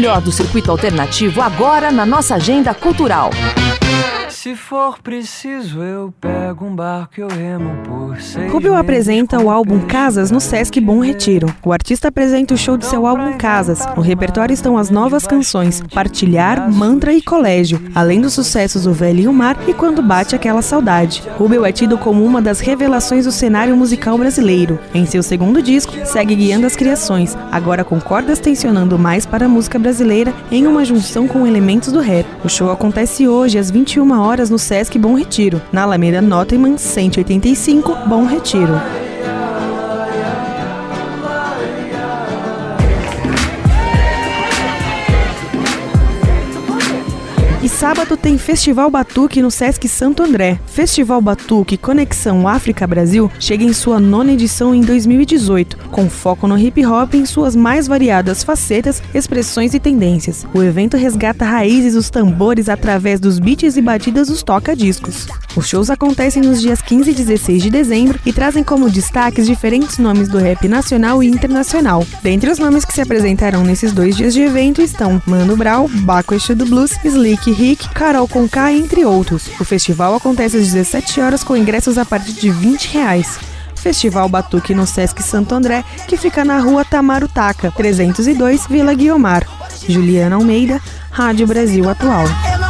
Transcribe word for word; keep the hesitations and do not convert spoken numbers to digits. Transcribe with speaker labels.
Speaker 1: melhor do circuito alternativo agora na nossa agenda cultural.
Speaker 2: Se for preciso, eu pego um barco e eu remo por seis
Speaker 3: Rubio apresenta o álbum Casas no Sesc Bom Retiro. O artista apresenta o show de seu álbum Casas. No repertório estão as novas canções Partilhar, Mantra e Colégio, além dos sucessos O Velho e o Mar e Quando Bate Aquela Saudade. Rubio é tido como uma das revelações do cenário musical brasileiro. Em seu segundo disco, segue guiando as criações, agora com cordas tensionando mais para a música brasileira em uma junção com elementos do rap. O show acontece hoje às vinte e uma horas no Sesc Bom Retiro, na Alameda Notman cento e oitenta e cinco, Bom Retiro. E sábado tem Festival Batuque no Sesc Santo André. Festival Batuque Conexão África-Brasil chega em sua nona edição em dois mil e dezoito, com foco no hip-hop em suas mais variadas facetas, expressões e tendências. O evento resgata raízes dos tambores através dos beats e batidas dos toca-discos. Os shows acontecem nos dias quinze e dezesseis de dezembro e trazem como destaques diferentes nomes do rap nacional e internacional. Dentre os nomes que se apresentarão nesses dois dias de evento estão Mano Brown, Baco Exu do Blues, Slick Rick, Carol Conká, entre outros. O festival acontece às dezessete horas com ingressos a partir de vinte reais. Festival Batuque no Sesc Santo André, que fica na rua Tamarutaca, trezentos e dois, Vila Guiomar. Juliana Almeida, Rádio Brasil Atual.